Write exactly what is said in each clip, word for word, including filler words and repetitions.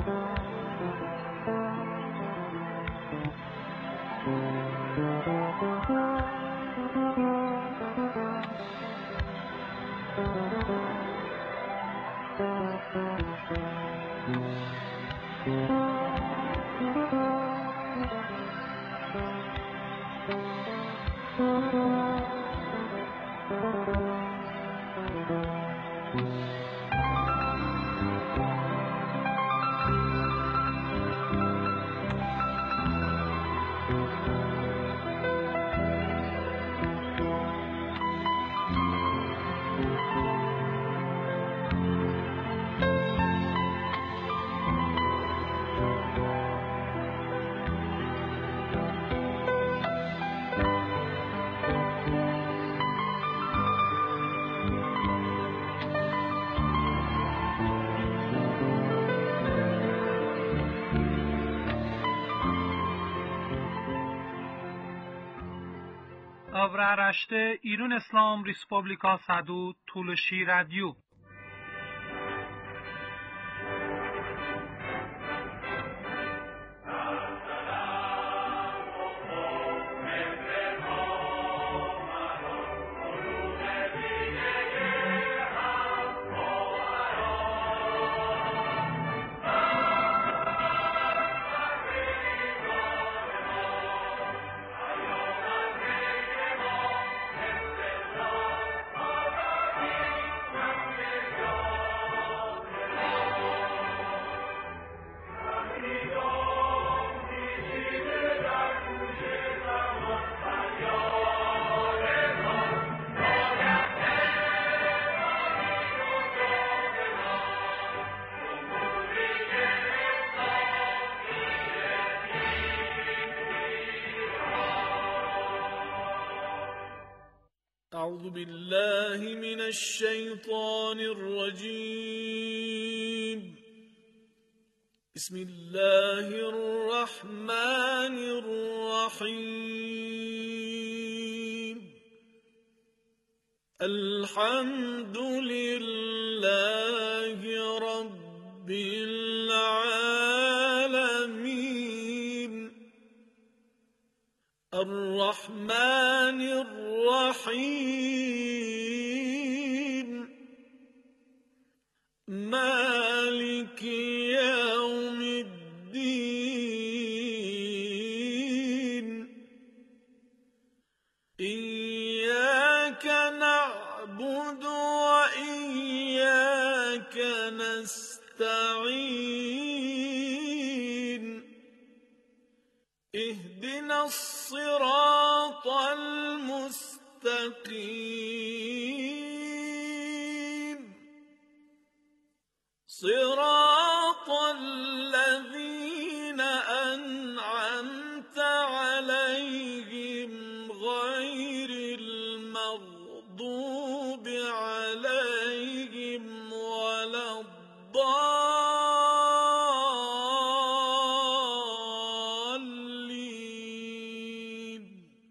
Avraaraşte İran İslam Respublika Sadu Tuluşi Radyo. أعوذ بالله من الشيطان الرجيم بسم الله الرحمن الرحيم الحمد لله رب العالمين الرحمن الرحيم مالك يوم الدين إياك نعبد وإياك نستعين اهدنا الصراط المستقيم صراط الذين أنعمت عليهم غير المغضوب عليهم ولا الضالين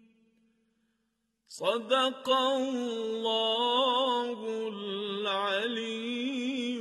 صدق الله العلي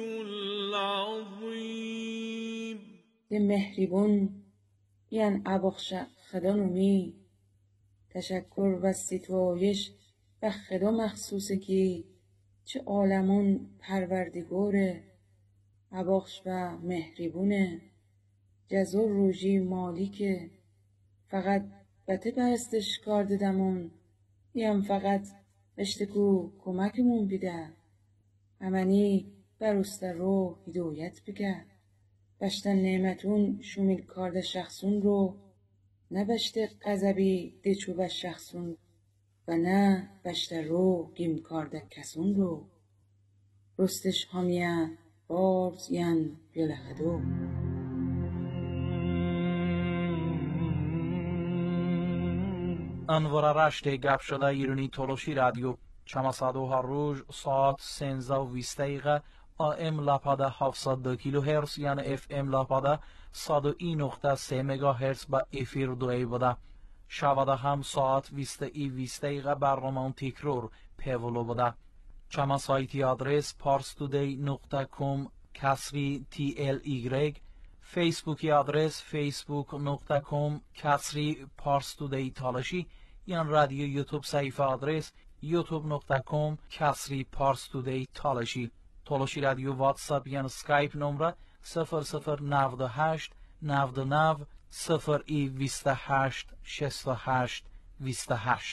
العظيم. به مهریبون یعن ابخش خدانومی تشکر و ستایش به خدا مخصوصه که چه عالمون پروردگاره ابخش و مهریبونه جزا روژی مالیکه فقط بته پرستش کار ددمون یم فقط اشتکو کمکمون بیده امنی برست رو هدایت بگه بشتن نعمتون شومیل کارده شخصون رو نه بشته قذبی دچو به شخصون و نه بشته رو گیم کارده کسون رو رستش همیه بارز ین بیلخدو. انوار رشته گپ شده ایرانی تولوشی رادیو چماسادو هر روز ساعت سنزده و بیست دقیقه آم لپاده هفتصد و دو کیلو هرتز یعنی اف ام لپاده صد و یک نقطه سه مگا هرتز با افیر دوی بوده شواده هم ساعت بیست ای بیست دقیقه برنامه تکرار پیولو بوده چما سایتی آدرس پارستودی نقطه کام کسری تی ال ایگرگ فیسبوکی آدرس فیسبوک نقطه کام کسری پارس تودی تالشی یا رادیو یوتیوب صفحه آدرس یوتیوب نقطه کام کسری پارس تودی تالشی. تالشی رادیو واتساپ یا اسکایپ نمره صفر صفر نود و هشت نود و نه صفر ای بیست و هشت شصت و هشت بیست و هشت.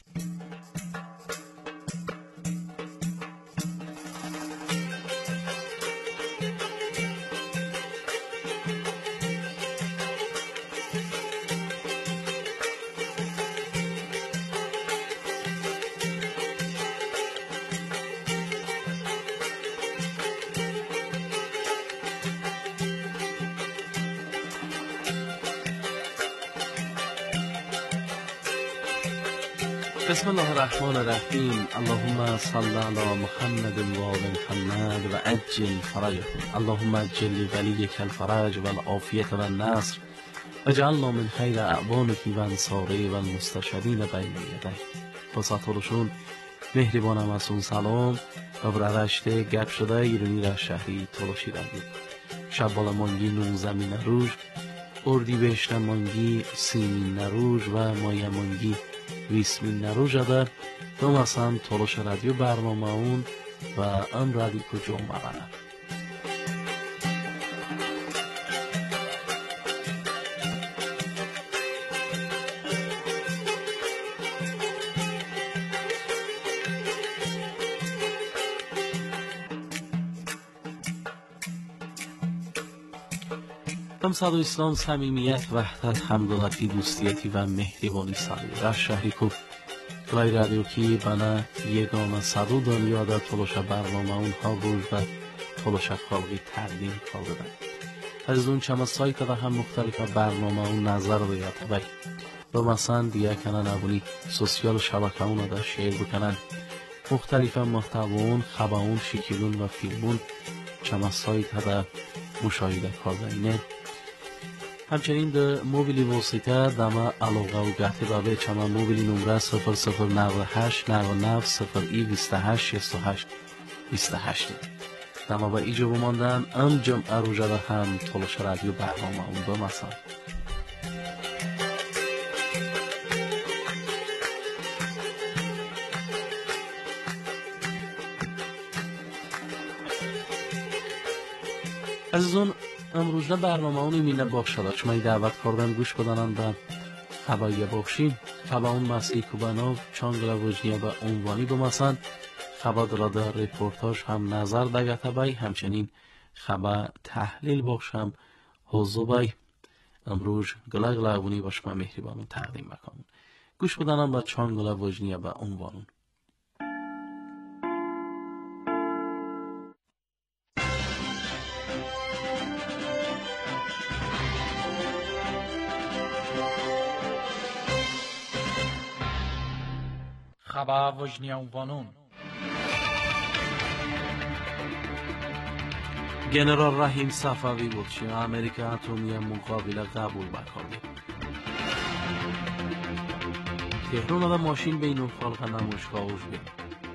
بسم الله الرحمن الرحیم. اللهم صل علی محمد و آل محمد و عجل فرجهم. اللهم عجل ولیک الفرج و العافیت و النصر و جعلنا من خیر اعوانک و انصاره و المستشهدین بین یدیک. خصوصا مهربان مسون سلام و برادشته گپ شده ایرانی را شهری تلاشی رادیو. شبال مانگی نوزمین روز اردیبهشت مانگی سیمین روز و مایه مانگی ویسمین نروژده دو مثلا تلاش رادیو برنامه اون و ام رادیو کجا مبنه. ام صد و اسلام صمیمیت وحدت همدلتی دوستیتی و مهربانی سالی در شهری کو لای رادیو کی بنا یگانه صدو دنیا در تلاش برنامه اونها روز و تلاش خلقی تقدیم کرده. از اون چما سایت و هم مختلف برنامه اون نظر بیاد و به مثلا دیگه کنن ابونی سوسیال شبکه اون دا شیر بکنن مختلف محتوون خبرون شکلون و فیلمون چما سایت دا مشاهده کردن. همچنین در موبیلی واسطه دما علاقه و گهتی بابه چما موبیلی نمره صفر صفر نود و هشت نود و نه صفر ای بیست و هشت شصت و هشت بیست و هشت دما با ایجا بماندن ام جمعه روژه هم تلاش رادیو برنامه اون دو مثلا. عزیزان امروز برنامه اونی مینه بخشده چما ای دعوت کردم گوش بدانم به خبایی بخشی خبا اون مسیح کوبانوف چانگلا وجنیه به عنوانی بمسند خبا دراده ریپورتاج هم نظر دگته بای همچنین خبا تحلیل بخش هم حضو بای امروز گلا گلا اونی باش ما مهربانون تقدیم بکنم. گوش بدانم به چانگلا وجنیه به عنوانون. خبر وجنی عنوانون. گنرال رحیم صفوی بود که امریکا اتمی مقابله قبول بکنه. تهران و ماشین بین الخلق نمایشگاهش بود.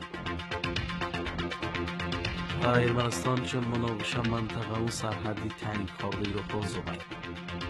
ارمنستان چون مناقشه منطقه و سرحدی تعیین کرده رو خوزو بید.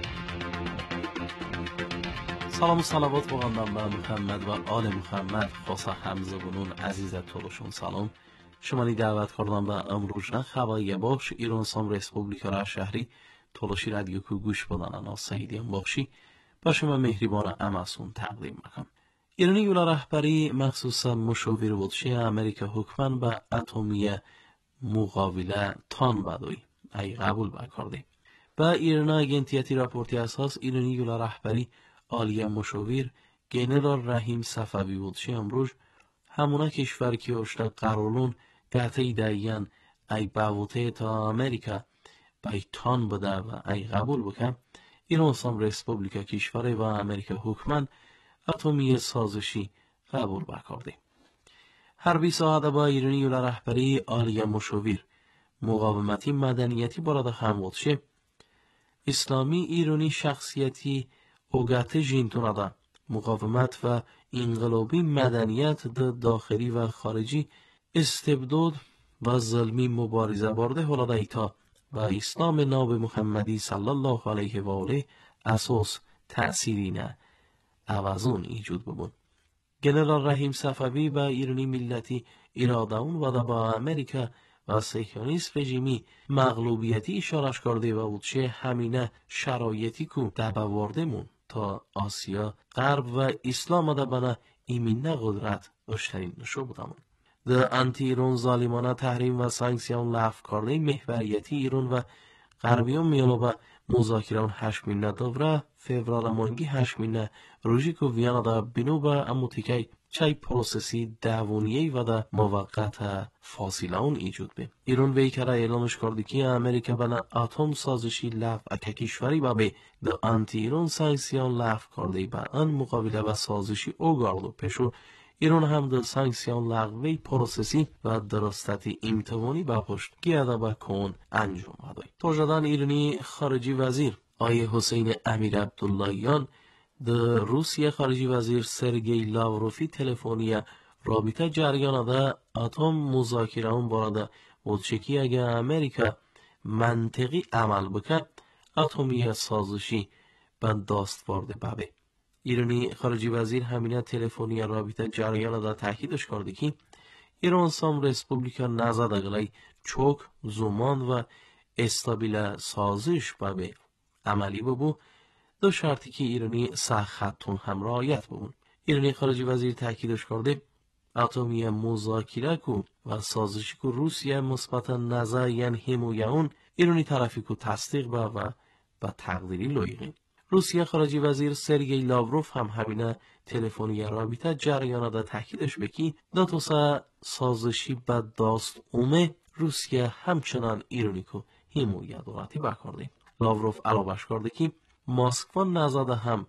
سلام و صلوات بگردم به محمد و آل محمد خاصه همزه بنون عزیز طولشون سلام. شمالی دعوت کردم به امروز نه خبایی باش ایران سام ریسپوبلیکا را شهری طولشی رادیو که گوش بدانن آسایدی هم باشی با شما مهربان امسون تقدیم مکم. ایرانی یولا رهبری مخصوصا مشاور بودشی امریکا حکمن به اتمی مقابله تان بدوی ای قبول بکرده. با ایران اگنتیتی راپورتی اساس ایرانی یولا رهبری عالی مشاور گنرال رحیم صفوی بودشی امروز همونا کشور که اشتا قرارون قطعی دایین ای باوته تا امریکا بای تان بده و ای قبول بکن ایران سام ریسپوبلیکا کشور و امریکا حکمن اتمی سازشی قبول بکرده. حربی ساعده با ایرانی یولا رهبری عالی مشاور مقاومتی مدنیتی براد هم بودشه اسلامی ایرانی شخصیتی اوگات جینتونادا مقاومت و انقلابی مدنیت در داخلی و خارجی استبداد و ظلمی مبارزه برده حالا ایتا و اسلام ناب محمدی صلی الله علیه و آله اساس تأثیری نه عوضون ایجود ببون. جنرال رحیم صفوی با ایرانی ملتی ارادهون و دا با امریکا و صهیونیست رژیمی مغلوبیتی اشارش کرده و بودشه همینه شرایطی کو دباورده مون تا آسیا غرب و اسلام دا بنا ایمینه قدرت داشتنین نشو بودمون. ده انتی ایران ظالمانه تحریم و سانکسیون لغو کرده محوریتی ایران و غربیان میانو با مذاکران هشمینه دوره فوریه مانگی هشمینه روژی که ویانا دا بینو با اموتیکی چای پروسسی دوونیهی و دا موقت فاصله اون ایجود بیم. ایران وی کرا اعلامش کرده که امریکا بنا اتم سازشی لغو اکا کشوری با به دا انتی ایران سانکسیون لغو کرده با ان مقابله و سازشی او گاردو پشو ایران هم در سانکسیون لغوی پروسسی و درستتی امتوانی با پشت گیاده با کون انجام داد. توجدان ایرانی خارجی وزیر آیه حسین امیر عبداللهیان در روسیه خارجی وزیر سرگئی لاوروفی تلفنی رابطه جریان ده اتم مذاکره اون بارده بودشکی اگه امریکا منطقی عمل بکرد اتمی سازشی بند داست وارد بابه. ایرانی خارجی وزیر همینه تلفنی رابطه جریان دا تاکیدش کرده که ایران سام رسپوبلیکا نزد اگلای چوک زمان و استابیل سازش بابه عملی ببو دو شرطی که ایرانی سخطون هم رعایت ببون. ایرانی خارجی وزیر تاکیدش کرده اتمی مذاکره کو و سازشی کو روسیه مثبتا نظر یعنی همویه اون ایرانی طرفی کو تصدیق با و با تقدیری لایقه. روسیه خارجی وزیر سرگئی لاوروف هم همینه تلفنی رابطه جریان دا تاکیدش بکی داتوسا سازشی بد داست اومه روسیه همچنان ایرانی کو همویه دولتی بکرده. لاوروف علاوهش کرده که مسکو نزده هم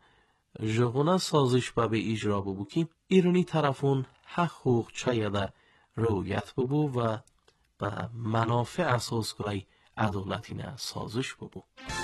جغونه سازش با به اجرا ببو که ایرانی طرفون حقوق چایده رویت ببو و به منافع اساس گلای عدالتی نه سازش ببو.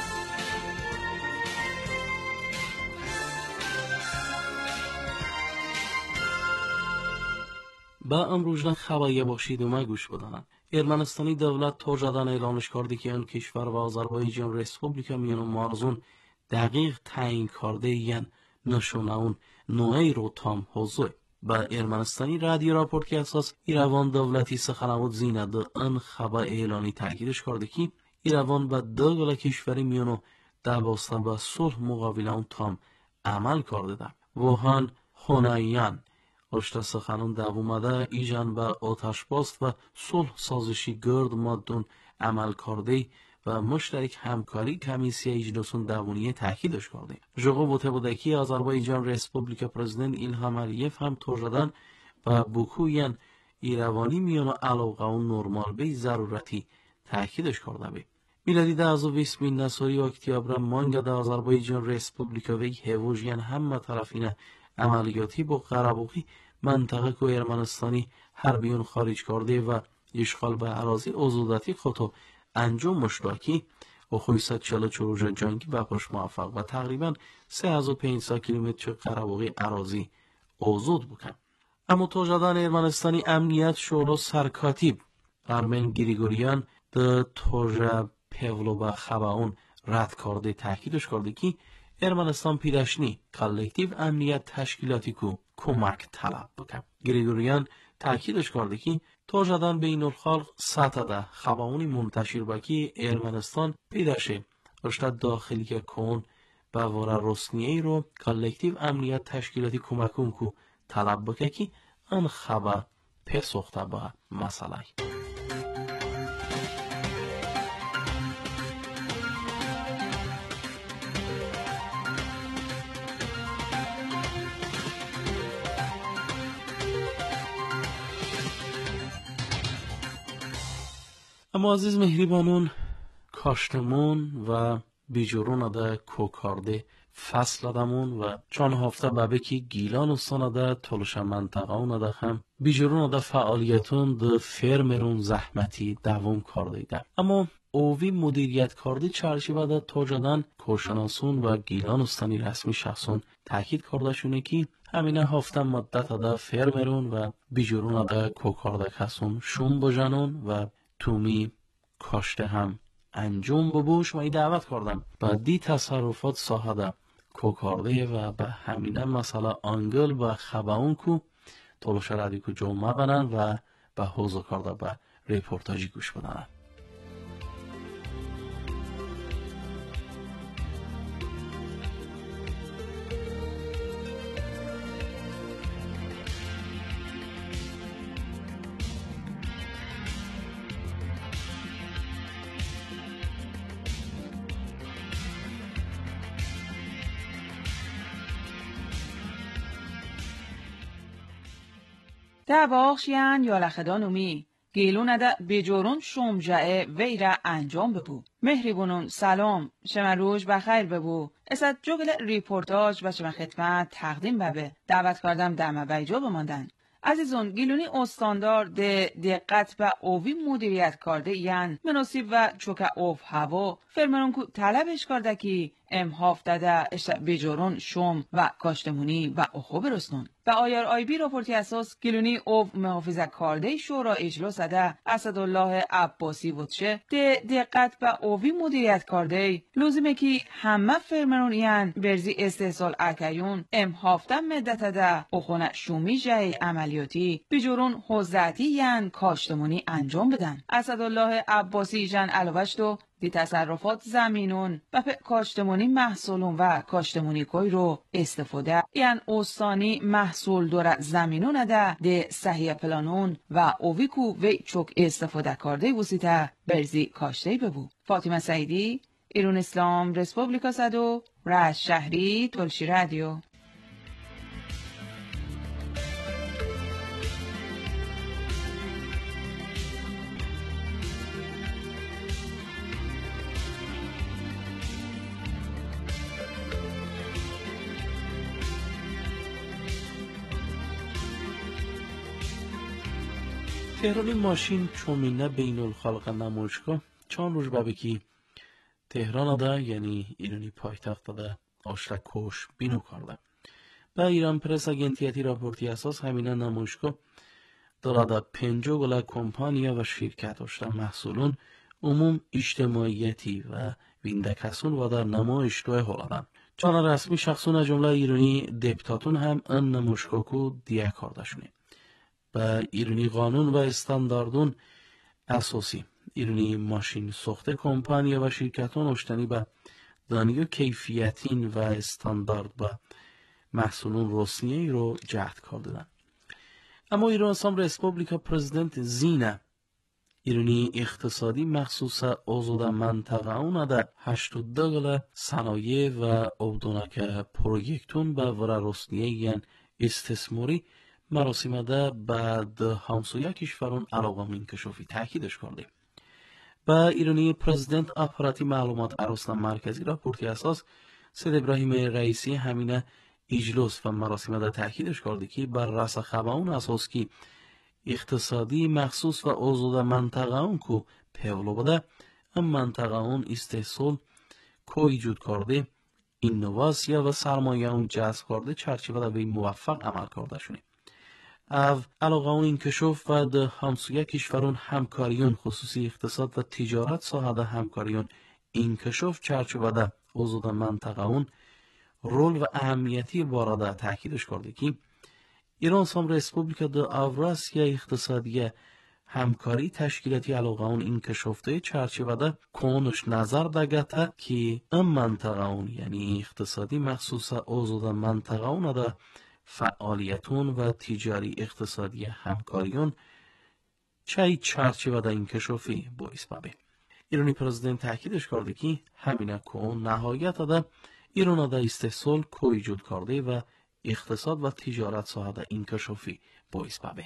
با امروزن خبری باشید و ما گوش بدانند. ارمنستانی دولت توجدان اعلانش کرده که آن کشور و آذربایجان رسپوبلیکا میانو مارزون دقیق تعیین کرده یعن نشونه اون نوعی رو تام حضور. با ارمنستانی رادیو راپورت که اساس ایروان دولتی سخنوات زینه ده ان خبر اعلانی تاکیدش کرده که ایروان با دو گل کشوری میانو دواسته با صلح مقابله اون تام عمل کرده ده. ووهان هونایان اشتا سخنان دوامده ایجان با آتش باست و صلح سازشی گرد مادون عمل کرده و مشترک همکاری کمیسیه اجلسون دوونیه تاکیدش کرده. جوغو بوده بوده که آذربایجان رسپوبلیکا پرزیدنت ایلهام علیف هم توجدان و بکوین ایروانی میانو علاقه و نرمال به ضرورتی تاکیدش کرده بی. میلادی ده از ویست بین نسوری اکتیابر مانگا ده آذربایجان رسپوبلیکا وی هووژین همه طرفینه عملیاتی با قربوقی منطقه که ارمنستانی حربیون خارج کرده و اشغال به اراضی آزاداتی خودو انجام مشتاکی و خویصد چهل و چهار جنگی بپاش موفق و تقریبا سه هزار و پانصد کیلومتر قربوقی اراضی آزاد بکن. اما توجدان ارمنستانی امنیت شورا سرکاتیب ارمن گریگوریان ده توجه پولو با خباون رد کرده تاکیدش کرده که ارمنستان پیراشنی کالکتیو امنیت تشکیلاتی کو کمک طلب بکن. گریگوریان تاکیدش کرده که توجدان بین الخلق سطح ده خباونی منتشر باکی ارمنستان پیداشه اشتا داخلی که کن با وره رسمیه رو کالکتیو امنیت تشکیلاتی کمکون کو طلب بکن که ان خبر پسخته با مسئله. اما عزیز مهریبانون کاشتمون و بیجورون ده کوکارده فصل دمون و چند هفته بابه که گیلان استان ده تلوش منطقه ده هم بیجورون ده فعالیتون ده فرمرون زحمتی دوام کرده ده. اما اووی مدیریت کرده چرشی بده توجدان کارشناسون و گیلان استانی رسمی شخصون تاکید کرده شونه که همینه هفته مدت ده فرمرون و بیجورون ده کوکارده کسون شون بجنون و تومی کاشته هم انجام ببوش و ای دعوت کردم با دی تصرفات ساحده کوکارده و به همینه مثلا انگل و خباون کو تولوش رادیو کو جمعه بنن و به حوضو کرده به ریپورتاجی گوش بدن. ده باخشیان یالخدان اومی گیلون اده بجورون شمجعه ویره انجام ببو. مهریبونون سلام شما روز بخیر ببو. اسد جوگل ریپورتاج و شما خدمت تقدیم ببه. دعوت کردم دمه بیجا بماندن. عزیزون گیلونی استاندار ده دقت به اووی مدیریت کرده یعن مناسب و چوکه اوف هوا فرمرون کو طلبش کرده که ام هافتده اشت بجورون شم و کاشتمونی و اخو برسنون. و آیر آی بی راپورتی اساس گیلونی اوف محافظه کرده شورا اجلاس ده اسدالله عباسی وچه ده دقت به اووی مدیریت کرده لازمه که همه فرمرون یعن برزی استحصال اکیون ام هافته مدت ده اخونه شومی جای عملیاتی بجورون حوزتی یعن کاشتمونی انجام بدن. اسدالله عباسی جن علاوش دو دی تصرفات زمینون و په کاشتمونی محصولون و کاشتمونی کوی رو استفاده یعن اوستانی محصول دور زمینون ده دی صحیح پلانون و اویکو وی چوک استفاده کرده وسیطه برزی کاشته ببو. فاطمه سعیدی، ایران اسلام رسپوبلیکا صدو، رشت شهری، تلشی رادیو. تهرانی ماشین چومینه بین الخلق نمایشگاه چند روز ببکی تهران ده یعنی ایرانی پایتخت ده آشرک کوش بینو کرده. به ایران پرس اگنتیتی راپورتی اساس همینه نمایشگاه دراده پنجو گله کمپانیا و شرکت اشتا محصولون عموم اجتماعیتی و ویندکسون و در نمایش دوه هلدن. چون رسمی شخصون جمله ایرانی دپتاتون هم ان نمایشگاه کو دیه کرده شونه. با ایرانی قانون و استانداردون اساسی ایرانی ماشین ساخته کمپانیا و شرکتان اشتنی به دانیو کیفیتین و استاندارد با محصولون رسمیه رو جهد کردن. اما ایران اسلام رسپوبلیکا پرزیدنت زینه ایرانی اقتصادی مخصوص آزاد منطقه اون ده هشتاد دگل صنایع و اودونک پروژکتون به ورا رسمیه یعن استثماری مراسم ده بعد همسایه کشوران علاقه انکشافی تاکیدش کرده. با ایرانی پرزیدنت اپاراتی معلومات عروسان مرکزی راپورتی اساس سید ابراهیم رئیسی همینه اجلاس و مراسم ده تاکیدش کرده که بر رأس خباون اساس که اقتصادی مخصوص و آزاد منطقه اون کو پولو بده ام منطقه اون استحصال کو ایجود کرده اینواسیا و سرمایه اون جذب کرده چرچیوه ده به موفق عمل کرده شونه. او علاقه اون انکشاف و ده همسایه کشورون همکاریون خصوصی اقتصاد و تجارت ساحه همکاریون انکشاف چرچوبه ده آزاد منطقه اون رول و اهمیتی بارده تاکیدش کرده که ایران اسلام رسپوبلیکا ده اوراسیا اقتصادی همکاری تشکیلاتی علاقه اون انکشافته چرچوبه ده کنش نظر دگته که ام منطقه اون یعنی اقتصادی مخصوص آزاد منطقه اون ده فعالیتون و تجاری اقتصادی همکاریون چای چرچوبه ده انکشافی باعث ببه. ایرانی پرزیدنت تاکیدش کرده که همینه که نهایت ده ایران ده استحصال کو ایجاد کرده و اقتصاد و تجارت ساحه ده انکشافی باعث ببه.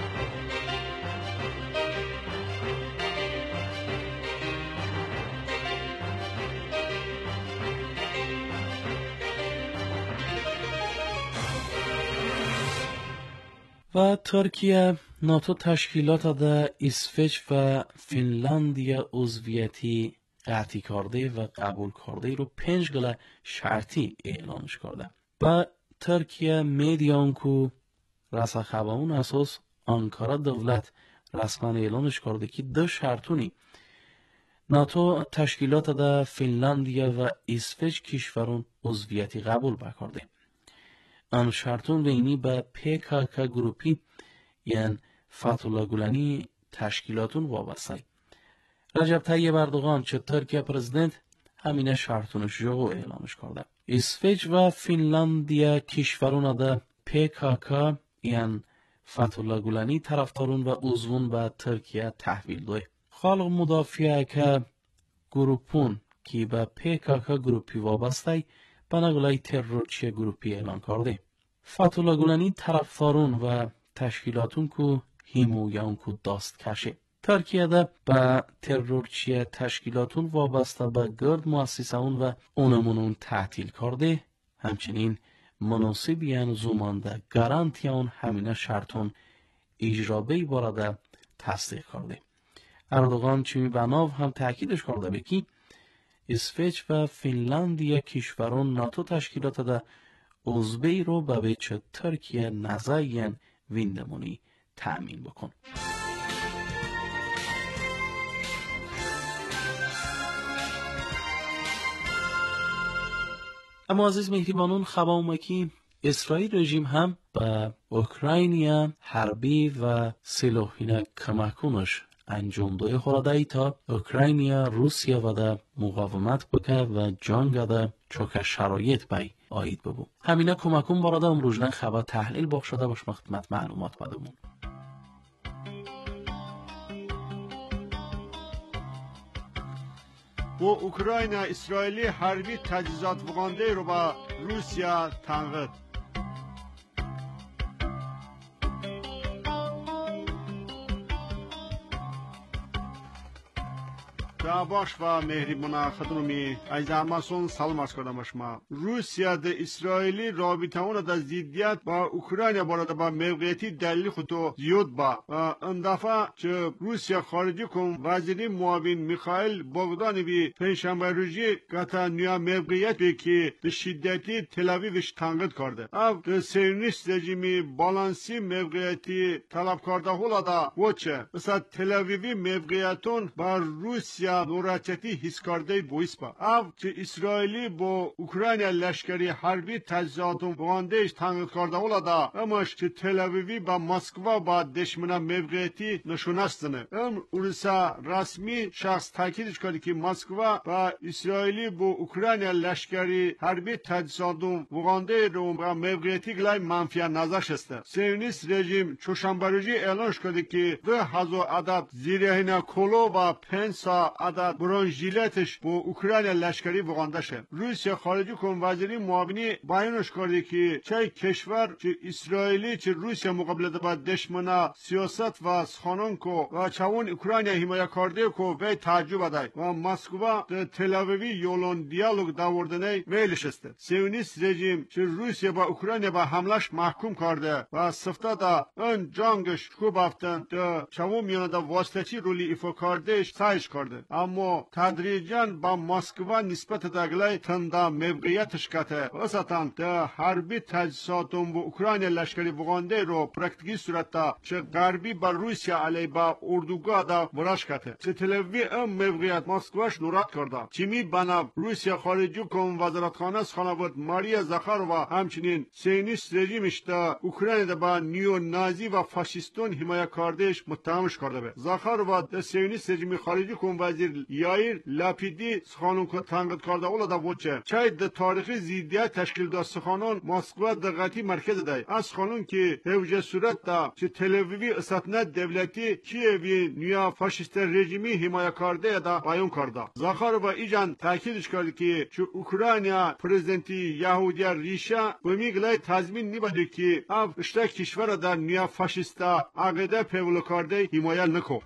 و ترکیه ناتو تشکیلات ده اسویچ و فنلاندیا عضویتی قطعی کرده و قبول کرده رو پنج گله شرطی اعلانش کرده. و ترکیه میدیان کو رسا خباون اساس آنکارا دولت رسما اعلانش کرده که دو شرطونی ناتو تشکیلات در فنلاندیا و اسویچ کشورون عضویتی قبول بکرده. آن شرطون بینی به پی کا کا گروپی یعنی فتولا گولانی تشکیلاتون وابسته. رجب طیب اردوغان چه ترکیه پرزیدنت همینه شرطونش جو اعلامش کرده. اسویچ و فنلاندیا کشورون در پی کا کا یعنی فتولا گولانی طرفدارون و عضوون به ترکیه تحویل دوی. خالق مدافعه که گروپون که به پی کا کا گروپی وابسته به نگلای ترورچی گروپی اعلان کرده. فتولا گولانی طرفدارون و تشکیلاتون که هیمویان که داست کشه. ترکیه ده به ترورچی تشکیلاتون وابسته به گرد مؤسسهون و اونمونون تعطیل کرده. همچنین مناسبیان زومانده گارانتیان همینه شرطون اجرابه بارده تصدیق کرده. اردوغان چمی بناو هم تاکیدش کرده بکی اسویچ و فنلاندیا کشورون ناتو تشکیلات ده عضوی رو به بیچه ترکیه نزاین ویندمونی تأمین بکن. اما عزیز مهربانون خباومکی اسرائیل رژیم هم به اوکراینیا حربی و سلاحینه کمکونش انجام دوی خورده تا اوکراینیا روسیه و ده مقاومت بکه و جنگ ده چوک شرایط بای آید ببو. همینه کمکون باراده امروزنه خبر تحلیل باق شده باش مختمت معلومات بدمون. با اوکراین اسرائیلی حربی تجهیزات وگانده رو با روسیه تنقید. باش و مهربان خدمتی از همسون سلام عرض کردم شما. روسیه ده اسرائیلی رابطه اون ده زیدیت با اوکراین بارد با موقعیتی دلیل خودتو زیاد با این دفعه چه روسیه خارجی کن وزیر معاون میخائیل بogdanovi پنجشنبه روزی گتا نیا موقعیت به که به شدتی تل‌آویوش تنقید کرده. او ده سیونیست رژیمی بالانسی موقعیتی طلب کرده هولا دا وچه مثلا تل‌آویوی موقعیتون با روسیه نوراچتی حس کرده بویس با. او چه اسرائیلی با اوکراین لشکری حربی تجهیزاتون وگاندهش تنقید کرده هولا دا اماش چه تل‌آویوی با مسکو با دشمن موقعیتی نشونستنه. ام روسا رسمی شخص تاکیدش کرده که مسکو با اسرائیلی با اوکراین لشکری حربی تجهیزاتون وگانده رو با موقعیتی گلای منفی نظرش است. سیونیست رژیم چهارشنبه روزی اعلان کرده که دو هزار عدد زیرهینه کلو و پنج عدد برانژیلتش با اوکراین لشکری وگانده شد. روسیه خارجی کن وزیری معاونی بیانش کرده که چه کشور چه اسرائیلی چه روسیه مقابل با دشمن سیاست و سخنان کو و چون اوکراین حمایت کرده کو و تعجب دای و مسکو د تل‌آویوی یولون دیالوگ داوردنه ویلش است. سیونیست رژیم چه روسیه با اوکراین با حملش محکوم کرده و سفته دا ان جنگش خوب افتن د چون میان دا واسطه‌چی رولی ایفا کردهش سایش کرده. اما تدریجاً با مسکو نسبت دگلای تندا موقعیتش کته واسطان ده حربی تجهیزاتون با اوکراین لشکری وگانده رو پرکتیکی صورت دا چه غربی با روسیه علی با اردوگاه دا ورش کته. چه تلوی ام موقعیت مسکوش نورات کرده. چیمی بنا روسیه خارجی کن وزارتخانه سخنگوی ماریا زاخارova همچنین سیونیست رژیمش دا اوکراین دا با نیو نازی و فاشیستون حمایت کردهش متهمش کرده به. زاخارova د سیونیست رژیم خارجی کن وزیر یایر لاپیدی سخنان کو تنقید کرده اولا دا وچه چای د تاریخی زیدیت تشکیل دا سخنان مسکو دقتی مرکز دای از سخنان که هوجه صورت دا چه تل‌آویوی اساتنه دولتی کیوی نیا فاشیست رژیمی حمایت کرده دا بیان کرده. زاخارova ایجان تاکیدش کرده که چه اوکراینیا پرزیدنتی یهودیا ریشا بمیگلای تضمین نبوده که اف اشتاک کشور در نیا فاشیستا عقیده پیولو کرده حمایت نکو.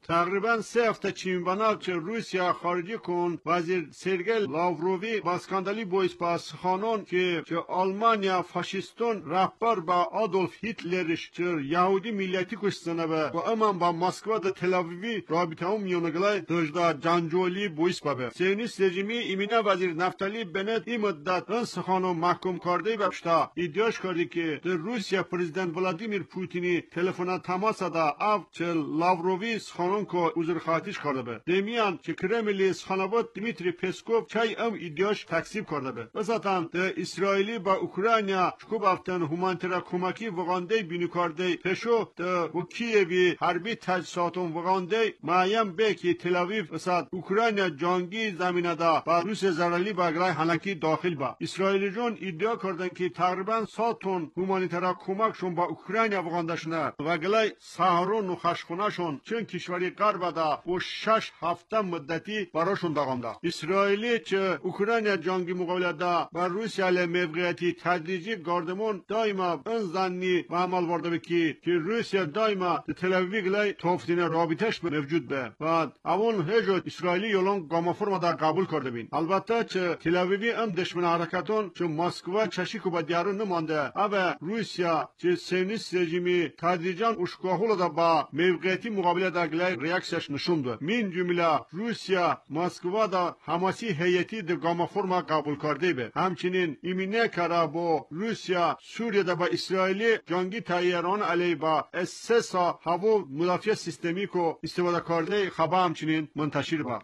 تقریبا سه هفته چین بناک چه روسیا خارجی کن وزیر سرگی لاورووی با اسکاندالی بویس پاس خانون که چه آلمانیا فاشیستون رهبر با آدولف هیتلرش چه یهودی ملیتی کشتنه به و امان با مسکو د تل آویوی رابطه هم میونگلای دجدا جانجولی بویس بابه سیونیست رژیمی ایمینا وزیر نفتالی بنت این مدت انس خانم محکوم کرده بپشتا ایدیاش کردی که در روسیا پرزیدنت ولادیمیر پوتینی تلفن تماس دا اف چه لاورووی خانم کو عذر خواهیش کرده به دمیان که کرملی خانوات دیمیتری پسکوف چای ام ایدیاش تکسیب کرده به وسطاً در اسرائیلی با اوکراینیا شکوب افتن همانترا کمکی وگانده بینی کرده پشو در وکیوی حربی تجساتون وگانده معیم به که تلاویف وسط اوکراینیا جانگی زمینه دا با روس زرالی با گلای حنکی داخل با اسرائیلی جون ادعا کردن که تقریبا صد تن همانترا کمکشون با اوکراینیا وگانده شده و گلای سهرون و خشخونهشون چون کشوری غرب دا و شش هفته مدتی براشون داغانده اسرائیلی چه اوکراینیا جنگی مقابله دا با روسیا ل موقعیتی تدریجی گاردمون دائما انزنی و عمل ورده بکی که روسیا دائما تل آویو گلای توفتین رابطش موجود به و اون هجو اسرائیلی یولون گاما فرما دا قبول کرده بین البته چه تل آویوی ام دشمن حرکتون چه مسکو چشی کو با دیارون نمانده اما روسیا چه سیونیست رژیمی تدریجا اشکاهول دا با موقعیتی مقابله دا گلای ریاکسیش نشون ده من جمله روسیا مسکو دا حماسی هیئتی د گاما فرما قبول کرده به همچنین ایمینه کرا با روسیا سوریه دا با اسرائیلی جنگی تایران علی با اسسا هوا مدافع سیستمی کو استفاده کرده خبر همچنین منتشر با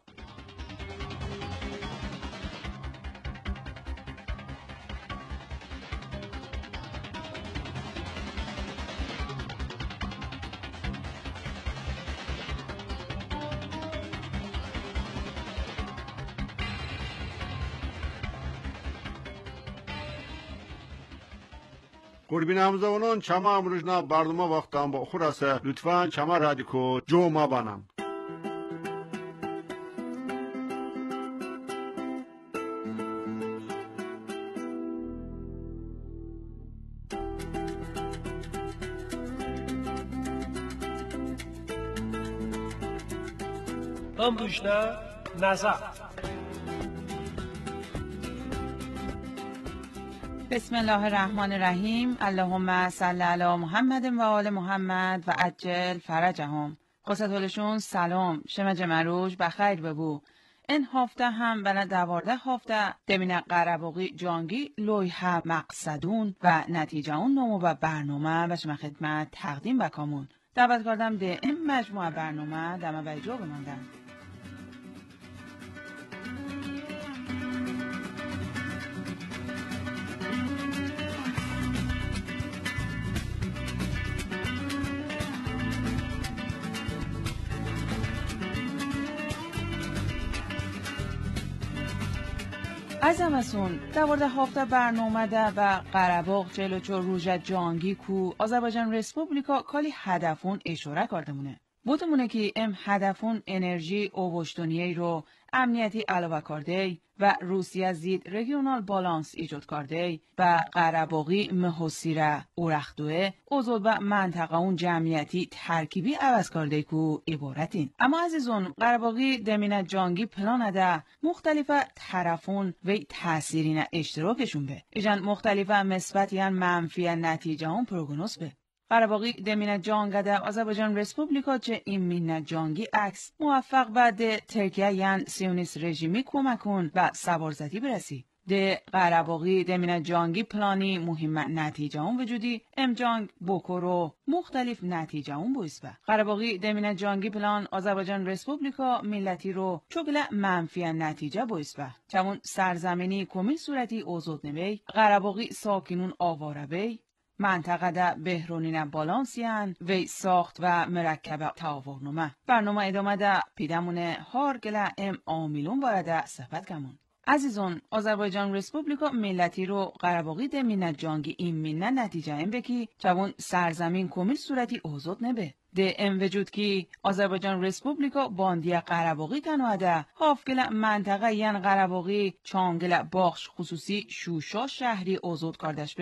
قربین همزمانان چما امروزنا برنامه وقتم با خورسه لطفاً چما رادیکو جو ما بانم امروزنا نظر بسم الله الرحمن الرحیم. اللهم صل علی محمد و آل محمد و عجل فرجهم. قصتولشون سلام شما جمروج بخیر ببو. این هفته هم بنا دوارده هفته دمین قرباقی جانگی لویه مقصدون و نتیجه اون نمو و برنامه و شما خدمت تقدیم بکامون. دعوت کردم ده این مجموعه برنامه دمه و اجا بماندن. از امسون دوارده هفته برنامه ده و قرباق جلوچو روژه جانگی کو آذربایجان رسپوبلیکا کالی هدفون اشاره کردمونه. بودمونه که ام هدفون انرژی اووشتونیه رو امنیتی علاوه کرده و روسیه زید رژیونال بالانس ایجاد کرده و قرباقی محسیره اورختوه اوزود و منطقه اون جمعیتی ترکیبی عوض کرده کو عبارتین. اما عزیزون قرباقی دمینه جانگی پلانه ده مختلفه طرفون و تأثیرین اشتراکشون به ایجان مختلفه مثبت یا منفی نتیجه اون پروگنوز به. قرباقی دمینه جانگده آذربایجان رسپوبلیکا چه این مینه جانگی عکس موفق بعد ترکیه یان سیونیست رژیمی کمکون و سوارزدی برسی. ده قرباقی دمینه جانگی پلانی مهم نتیجه اون وجودی ام جانگ بوکورو مختلف نتیجه اون بویس به. قرباقی دمینه جانگی پلان آذربایجان رسپوبلیکا ملتی رو چوگله منفی نتیجه بویس به. چمون سرزمینی کمیل صورتی اوزود نبی قرباقی ساکنون آواره بی منطقه ده بهرونین بالانسیان وی ساخت و مرکب تعاورنامه. برنامه ادامه ده پیدمونه هارگله ام آمیلون وارده صحبت کمون. عزیزان آذربایجان رسپوبلیکا ملتی رو قرباقی ده مینت جانگی این مینه نتیجه این بکی چون سرزمین کمیل صورتی اوزود نبه. ده ام وجود کی آذربایجان رسپوبلیکا باندی قرباقی تنواده هافگل منطقه ین قرباقی چانگل باخش خصوصی شوشا شهری اوزود کردش به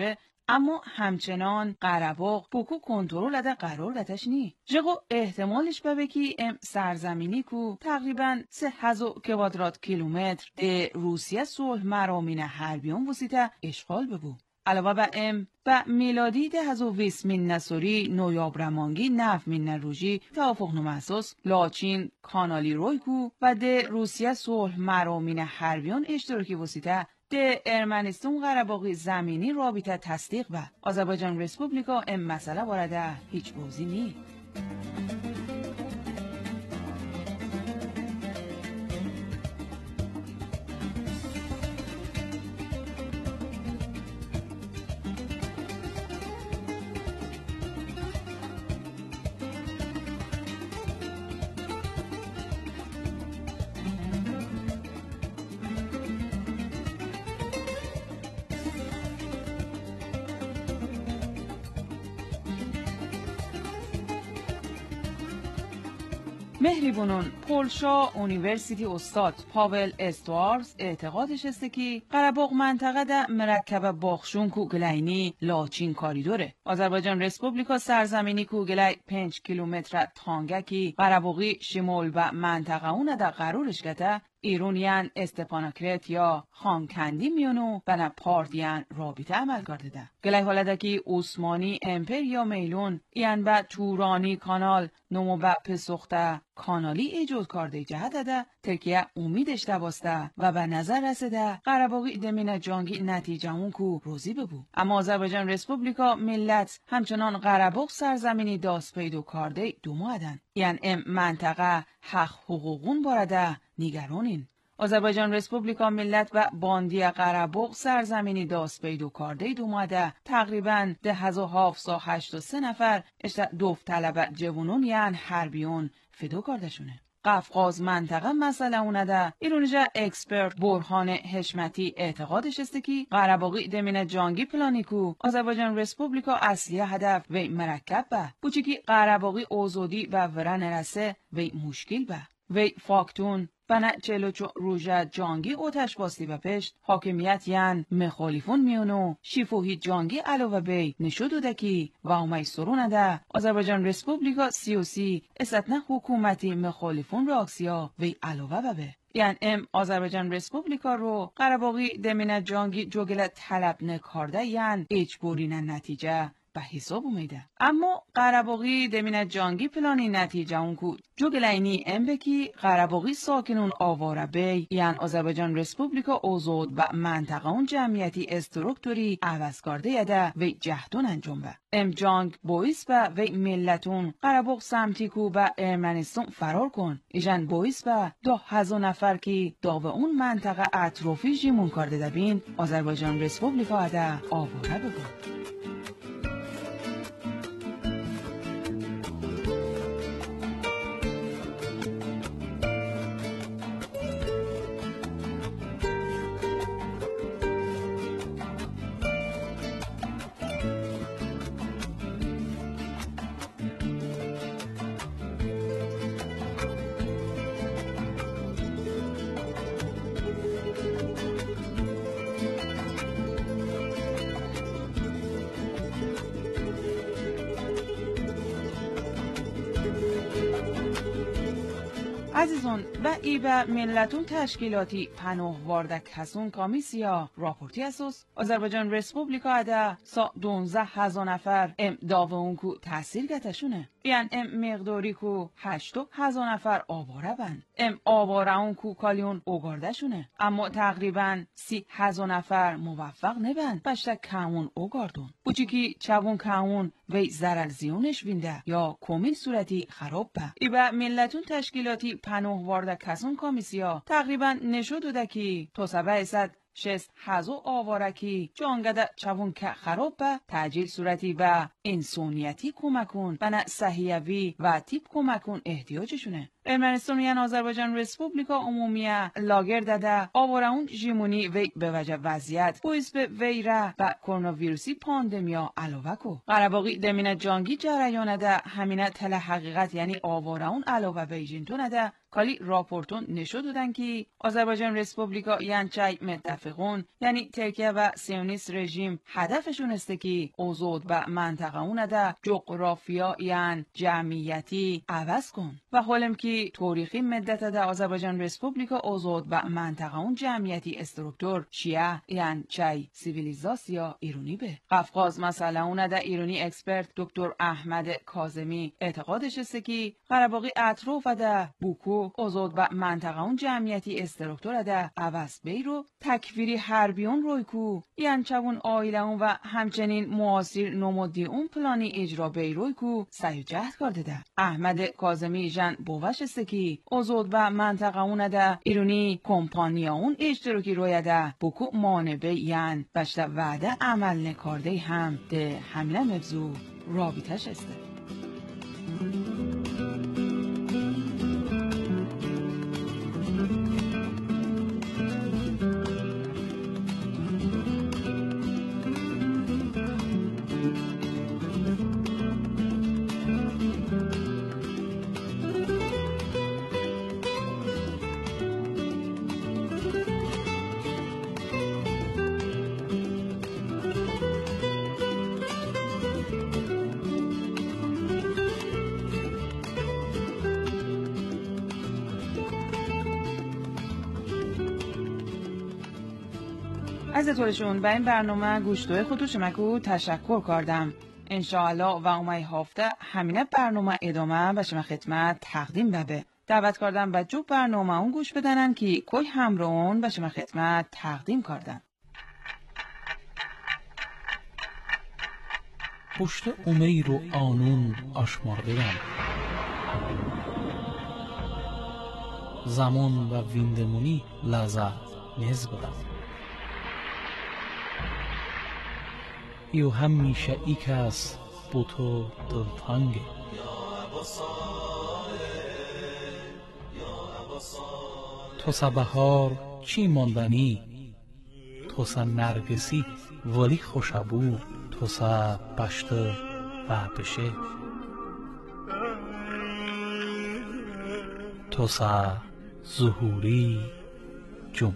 اما همچنان قره‌باغ بوکو کنترل ده قرار دتش نی. جگو احتمالش ببکی ام سرزمینی کو تقریبا سه هزار کوادرات کیلومتر ده روسیه صلح مرامین حربیون وسیته اشغال ببو. علاوه بر ام و میلادی ده هزار ویس من نسوری نویاب رمانگی نف من نروژی توافق نمحسوس لاچین کانالی رویکو و ده روسیه صلح مرامین حربیون اشتراکی وسیته ده ارمنستون قره‌باغی زمینی رابطه تصدیق و آذربایجان رسپوبلیکا ام مسئله وارده هیچ بوزی نی. مهریبونون پولشا اونیورسیتی استاد پاول استوارز اعتقادش است که قره‌باغ منطقه ده مرکب باخشون کو گلینی لاچین کاریدوره. آذربایجان رسپوبلیکا سرزمینی کو گلی پنج کیلومتر تانگکی قره‌باغی شمال و منطقه اون ده قرارش گته ایرونیان استپاناکرت یا خانکندی میونو بنا پاردیان رابطه عمل کرده ده. گلی حالدکی عثمانی امپریا میلون ایان با تورانی کانال نمو با پسخته کانالی ایجاد کرده جهت ده ترکیه امیدش دباسته و به نظر رسیده قره‌باغی دمین جانگی نتیجه اون کو روزی ببو. اما آذربایجان رسپوبلیکا ملت همچنان قره‌باغ سرزمینی داست پیدا کرده دو مادن. یعنی ام منطقه حق حقوقون بارده نگرانین. آذربایجان رسپوبلیکا ملت و باندی قره‌باغ سرزمینی داست پیدا کرده دو ماده تقریبا ده هزار هفتصد و هشتاد و سه نفر اشتا داوطلب جوانون یعنی حربیون فدا کرده شونه. قفقاز منطقه مسئله اونه ده ایرونجا اکسپرت برهان حشمتی اعتقادش است که قره‌باغی دمین جانگی پلانیکو آذربایجان رسپوبلیکا اصلی هدف و مرکب به بوچی که قره‌باغی آزادی و ورن رسه و مشکل به و فاکتون بنا چلوچو روژه جانگی اوتش باستی و پشت حاکمیت یعن مخالفون میونو شیفوهی جانگی علاوه بی نشودو دکی و اومای سرونه ده آذربایجان رسپوبلیکا سیوسی استنا حکومتی مخالفون راکسیا و علاوه به یعنی ام آذربایجان رسپوبلیکا رو قره‌باغی دمین جانگی جوگل طلب نکارده یعن اجبورین نتیجه به حساب اومیده. اما قره‌باغی دمین جانگی پلانی نتیجه اون کو جوگلینی ام بکی قره‌باغی ساکنون آواره بی یعنی آذربایجان رسپوبلیکا اوزود و منطقه اون جمعیتی استروکتوری عوض کرده یده و جهدون انجام به. ام جانگ بویس به و ملتون قره‌باغ سمتی کو به ارمنستان فرار کن. ایجان بویس به دو هزار نفر کی داو اون منطقه اطرافی جیمون کرده دبین آذربایجان رسپوبلیکا ده آواره بگو. عزیزون و ای به ملتون تشکیلاتی پناه وارده کسون کامیسیا راپورتی اسوس آذربایجان رسپوبلیکا اده سا دونزه هزار نفر ام داوه اون کو تحصیل گتشونه یعنی ام مقداری کو هشتو هزار نفر آواره بند ام آواره اون کو کالیون اوگارده شونه اما تقریبا سی هزار نفر موفق نبند بشتا کمون اوگاردون بوچی که چوون کمون وی زرل زیونش وینده یا کومیل صورتی خراب به ای به ملتون تشکیلاتی پناه وارده کسون کامیسیا تقریبا نشود ده که تو سبه ایسد شست هزو آوارکی جانگده چوون که خراب به تعجیل صورتی و انسانیتی کمکون بنا صحیوی و تیپ کمکون احتیاجشونه Ermeniston yan Azerbaycan Respublika Umumiya lager dada آوارون جیمونی وی به وجه وضعیت بویز به ویره و کرونا ویروسی پاندمیا علاوه کو. قرباقی دمینه جانگی جریانه ده همینه تل حقیقت یعنی آوارون علاوه بیجینتونه ده کالی راپورتون نشود دادن که آذربایجان رسپوبلیکا یعنی چای متفقون یعنی ترکیه و سیونیست رژیم هدفشون است که اوضاع و منطقه اون ده جغرافیا یعنی جمعیتی عوض کن و حالم که تاریخی مدت ده آذربایجان رسپوبلیکا اوضاع و منطقه اون جمعیتی استرکتور شیعه یعنی چای سیویلیزاسیا ایرانی به قفقاز مسئله اون ده ایرانی اکسپرت دکتر احمد کاظمی اعتقادش است که قرباقی اطراف ده بوکو اوزود و منطقه اون جمعیتی استرکتور ده عوض بیرو تکفیری حربیون رویکو یعنی چون آیله اون و همچنین معاصر نمودی اون پلانی اجرا بیرویکو سعی جهد کرده ده. احمد کاظمی جن بوش است که اوزود و منطقه اون ده ایرانی کمپانیا اون اشتراکی روی ده بوکو مانبه یعنی بشت وعده عمل نکارده هم ده همینه موضوع رابطش است. از طورشون به این برنامه گوشتوی خودش مکو تشکر کردم. انشاءالله و اومای هفته همینه برنامه ادامه و شما خدمت تقدیم ببه. دعوت کردم و جو برنامه اون گوش بدنن که کوی همراهون و شما خدمت تقدیم کردن. پشت امیر و آنون آشمارده بند. زمان و ویندمونی لحظه نیز بدن. یو همیشه ای کس بو تو دلتنگه. تو سا بهار چی ماندنی، تو سا نرگسی ولی خوشبو، تو سا بشت و بشه، تو سا ظهوری جمعه.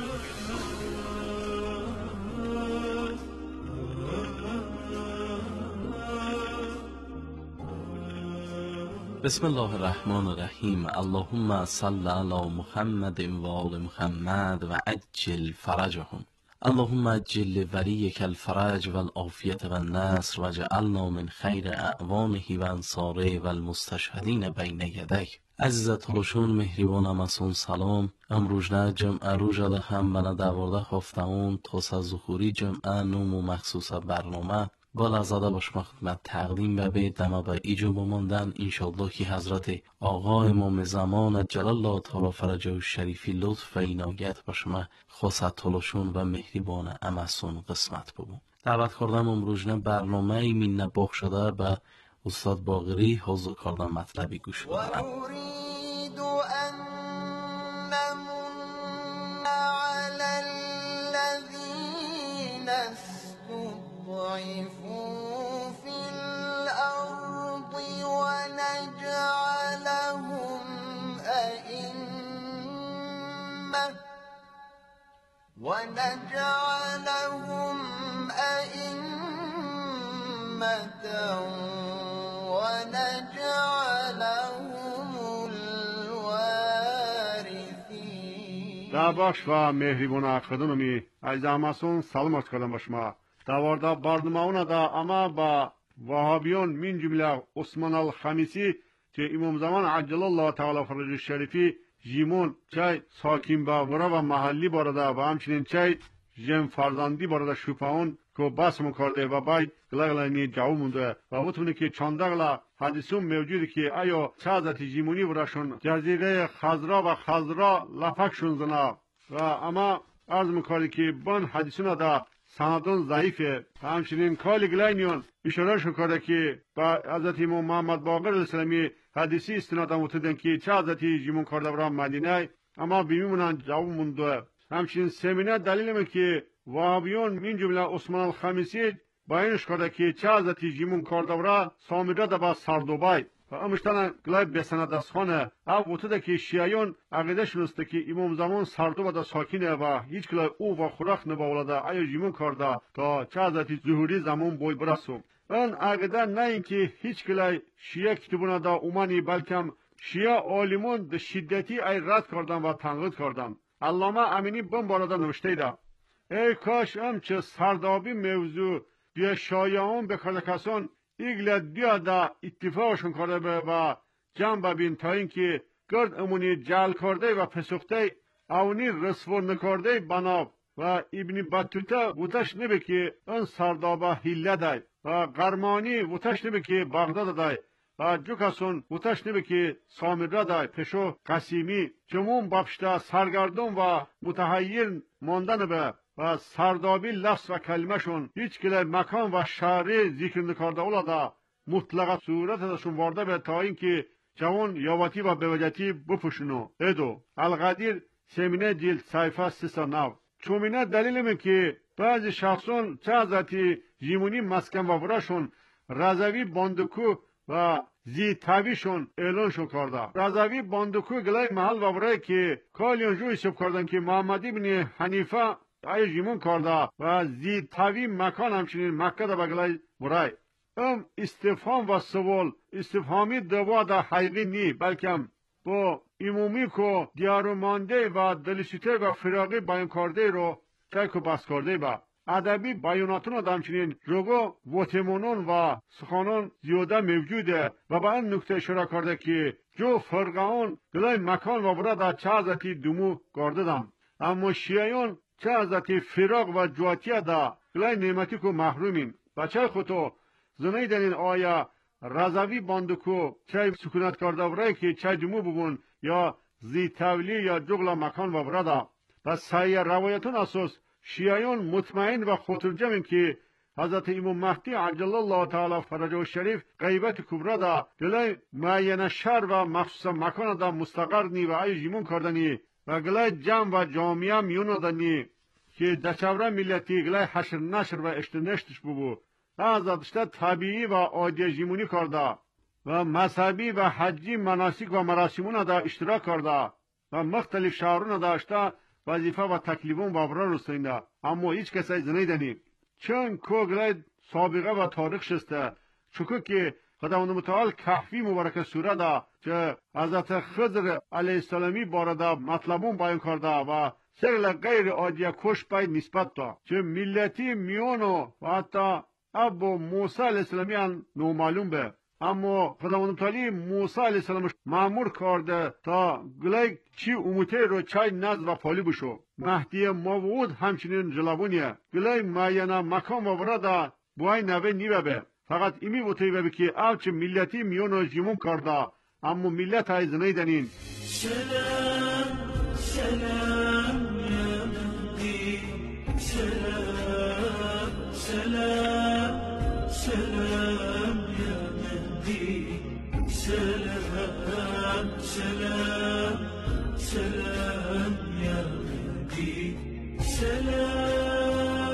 بسم الله الرحمن الرحیم. اللهم صل علی محمد و آل محمد و عجل فرجهم. اللهم عجل ولیک الفرج و العافیت و النصر و جعلنا من خیر اعوانه و انصاره و المستشهدین بین یدیک. عزیز تلوشون مهریبانم اسون سلام. امروزنه جمعه روژه هم بنا دوارده هفتهون توسا ظهوری جمعه نوم و مخصوص برنامه با لحظاده با شما خدمت تقدیم ببید دمه به ایجو بماندن انشاءالله که حضرت آقا امام زمان جلال الله تعالی فرجه و شریفی لطف و عنایت با شما خواست تلوشون و مهریبان امسون قسمت ببون. دعوت کردم امروزنه برنامه ایمین نباخ شده به استاد باقری حضور کردن مطلبی گوش بدن. ضعفوا في الأرض ونجعلهم أئمة ونجعلهم أئمة ونجعلهم الوارثين. دعواش و مهریبان خدمتی از امسون سلامت کردم باشما. دوارده برنامه دا اما با وهابیون من جمله عثمان الخمیسی که امام زمان عجل الله تعالی فرج شریفی جیمون چای ساکین با ورا و محلی بارده و همچنین چای جم فرزندی بارده شوپاون که بس مکرده و بای گلگلانی جاو مونده و بتونه که چندگلا حدیثون موجوده که آیا چه حضرت جیمونی براشون جزیره خضرا و خضرا لفکشون زنا و اما عرض میکنه که بان حدیثون دا سندان ضعیفه. همچنین کالی گلینیون اشاره شکرده که با حضرت امام محمد باقر الاسلامی حدیثی استناد آموزدن که چه حضرتی جیمون کرده برام مدینه اما بیمیمونن جواب مونده. همچنین سمینه دلیلمه که وهابیون من جمله عثمان الخمیسی باینش کرده که چه حضرتی جیمون کرده برا سامیره ده با سردوبای و امشتن گلای بسند از خانه او بوده که شیعیون عقیده شنسته که امام زمان سردوبا ده ساکینه و هیچ گلای او و خوراخ نباولده ایا جیمون کرده تا چه حضرتی ظهوری زمان بوی برسو. من عقیده نه اینکه هیچ گلای شیعه کتبونه ده اومانی بلکم شیعه عالمون ده شدتی ای رد کردن و تنقید کردن. علامه امینی بم بارده نوشته ده ای کاش ام چه سردابی موضوع بیا شایعان بکرده کسان ایگل دیا دا اتفاقشون کرده به و جمع ببین تا اینکه گرد امونی جل کرده و پسخته اونی رسور نکرده بناب و ابن بطوطه بوتش نبه که اون سردابه هیله دای و قرمانی بوتش نبه که بغداد دای و جو کسون بوتش نبه که سامره دای پشو قسیمی جمعون بابشته سرگردون و متحیر ماندن به و سردابی لفظ و کلمهشون هیچ گله مکان و شهری ذکر نکرده اولاده مطلقه صورت ازشون وارده به تا اینکه جوان یاوتی و بوجتی بپوشونو. ادو القدیر سمینه جلد صحیفه سیسا نو چومینه دلیلمه که بعضی شخصون چه حضرتی جیمونی مسکن و براشون رضوی باندکو و زی تاویشون اعلانشون کرده. رضوی باندکو گلای محل و برای که کالیون جو حساب کردن که محمدی بن حنیفه ای جیمون کرده و زی تاوی مکان همچنین مکه ده بگلای برای ام استفهام و سوال استفهامی دوا ده حقیقی نی بلکم با ایمومی که دیارومانده و دلسیته و فراغی بیان کرده رو چای که بس کرده با ادبی بیاناتون ده همچنین جوگو وطمونون و سخانون زیاده موجوده و با این نکته اشاره کرده که جو فرقان گلای مکان و برای چه حضرتی دمو کرده دم اما شیعیون چه حضرتی فراغ و جواتیه ده گلای نعمتی که محرومین و چه خودتو زنی دنین آیا رضوی باندکو چه سکونت کرده برای که چه دمو ببون یا زی تولی یا جغل مکان و برده و سعی روایتون اساس شیعیون مطمئن و خطرجمین که حضرت امام مهدی عجل الله تعالی فرجه شریف غیبت کبرا دا گلای معین شهر و مخصوص مکان دا مستقر نی و ای جیمون کردنی و گلای جمع و جامعه میونو دنی که دچوره ملتی گلای حشر نشر و اشتنشتش ببو ازادشته طبیعی و عادی جیمونی کرده و مذهبی و حجی مناسک و مراسمون دا اشتراک کرده و مختلف شهرون داشته وظیفه و تکلیفون بابران رستینده اما هیچ کسی زنیدنی چون کوگلای سابقه و تاریخ شسته چکو که خداوند متعال کهفی مبارک سوره دا که حضرت خضر علیه السلامی بارده مطلبون بیان کرده و سرل غیر عادیه کش بای نسبت دا چه ملتی میونو و حتی ابو موسی علیه السلامی هم نومعلوم به اما خداوند متعالی موسی علیه السلام مامور کرده تا گلای چی اموته رو چای نزد و پالی بشو مهدی موعود همچنین جلابونیه گلای معینه مکان و براده بوای نوه نیوه به فقط ایمی بوتهی به که او چه ملتی میونو جیمون کرده اما ملت های زنیدنین سلام سلام یا مهدی سلام سلام سلام یا مهدی سلام سلام سلام یا مهدی سلام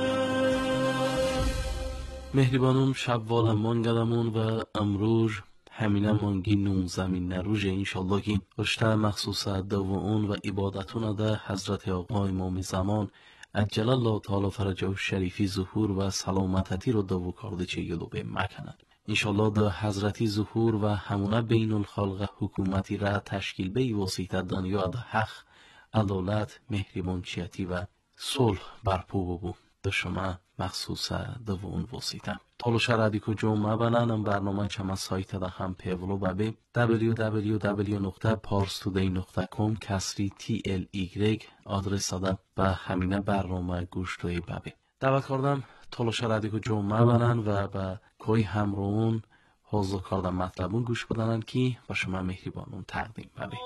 مهربانم شوال مانگلمون و امروز همینه مانگی نون زمین نروژ انشالله که اشته مخصوص دوون و عبادتون ده حضرت آقا امام زمان عجل الله تعالی فرجه شریفی ظهور و سلامتی رو دو کرده چه یلو به مکنند انشالله ده حضرتی ظهور و همونه بین الخلق حکومتی را تشکیل به واسطه دنیا ده حق عدالت مهربانچیتی و صلح برپو ببو ده شما مخصوص دوون واسطه تالوش رادیو جمعه بنانم برنامه چما سایت ده هم پیولو ببه دبلیو دبلیو دبلیو نقطه پارس تودی نقطه کام کسری تی ال ایگرگ آدرس ده و همینه برنامه گوش توی ببه دعوت کردم تالوش رادیو جمعه بنان و با کوی همرون حوضو کردم مطلبون گوش بدنن که با شما مهربانون تقدیم ببه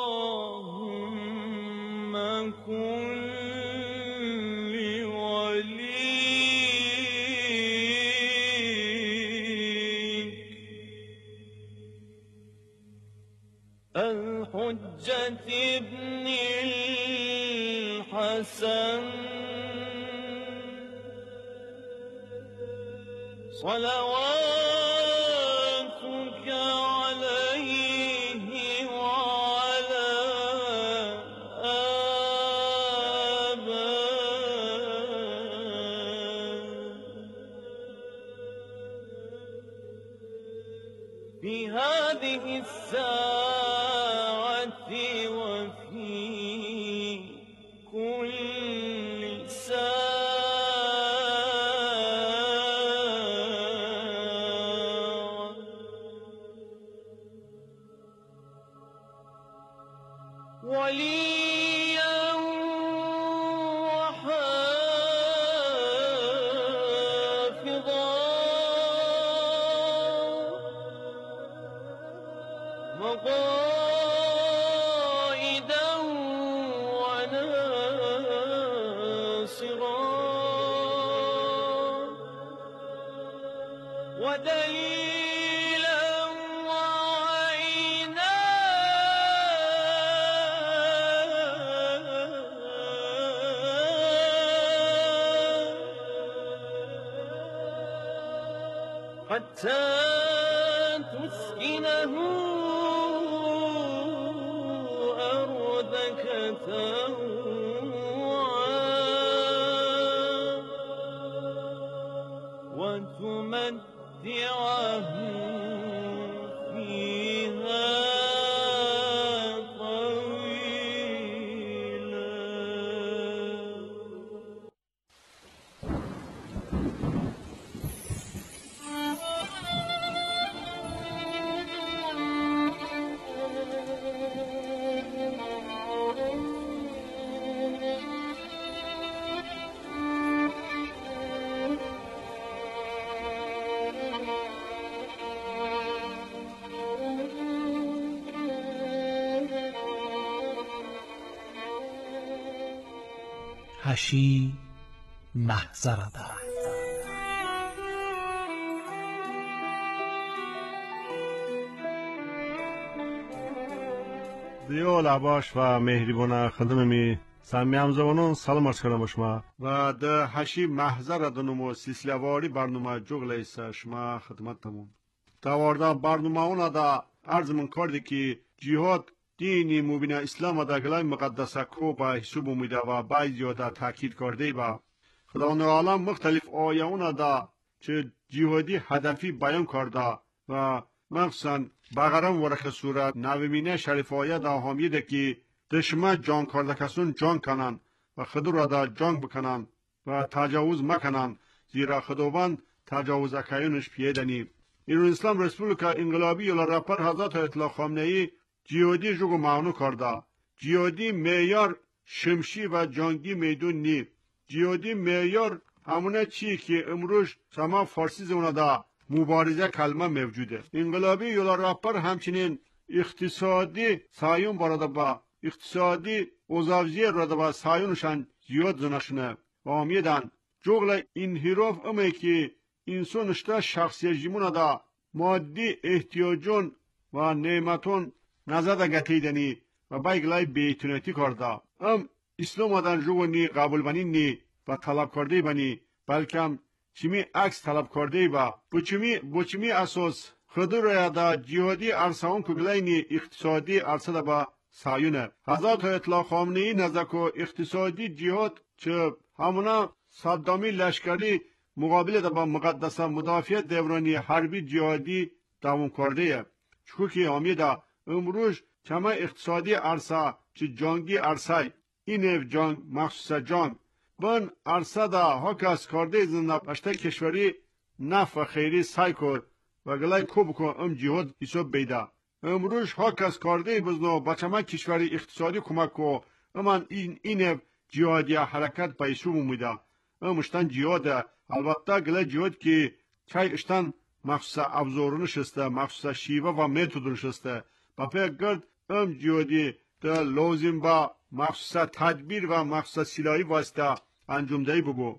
من كل ولي الحجة ابن الحسن صلواتك عليه وعلى آبائه في هذه الساعة وفي كل ساعة وليا وحافظا وقائدا وناصرا ودليلا وعينا حتى تسكنه أرضك طوعا وتمتعه فيها طويلا. هشی محضرده. دیو لباش و مهربان خدممی سمی همزمانان سلام عرض کردم شما و ده هشی محضر دنمو سلسله واری برنامه جغل ایسا شما خدمت تمون دوارده برنامه اونا دا عرض من کرده که جهاد دینی مبین اسلام دا گلای مقدسه کو با حسوب امیده و باید یاده تاکید کرده با خداوند عالم مختلف آیه اونا دا چه جهادی هدفی بیان کرده و مخصوصا بقرم ورخ صورت نومینه شریف آیه دا حامیده که دشمن جان کرده کسون جان کنن و خود را دا جان بکنن و تجاوز مکنن زیرا خداوند تجاوز اکایونش پیدنی. ایران اسلام رسپولیکا انقلابی یا رپر حضرت اطلاع خامنه‌ای جیادی جوگو معنو کرده. جیادی معیار شمشی و جنگی میدون نی. جیادی معیار همونه چی که امروز سما فارسی زونه دا مبارزه کلمه موجوده. انقلابی یا رپر همچنین اقتصادی سایون براده با اقتصادی اوزاوزی راده با سایونشان زیاد زنشنه و آمیدن جوگل انحراف امه که انسانشتا شخصی جیمونه دا مادی احتیاجون و نعمتون نزده گتیدنی و بایگلای بیتونتی کرده. ام اسلام آدن جو نی قبول بنی نی و طلب کرده بنی بلکه چمی عکس طلب کرده با بچمی بچمی اساس خود را دا جهادی ارسان کگلای نی اقتصادی ارسده با سایونه. حضرت اطلاع خامنه‌ای نزدکو اقتصادی جهاد چه همونا صدامی لشکری مقابل دا با مقدسه مدافعیت دورانی حربی جهادی دوام کرده. چکو که آمیده امروز چما اقتصادی عرصه چه جنگی عرصه این جنگ مخصوص جنگ بن عرصه دا حکس کرده زنده پشته کشوری نفع خیری سای کر و گلای کوب کن ام جهاد حساب بیده. امروز حکس کرده بزنو بچما کشوری اقتصادی کمک کو امان این این جهادی حرکت پیسوم میده. امشتن جهاده البته گلای جهاد که چای اشتن مخصوص ابزارونش است مخصوص شیوه و متدونش است با پیگرد ام جهادی در لازم با مخصوص تدبیر و مخصوص سلاحی واسطه انجام دهی بگو.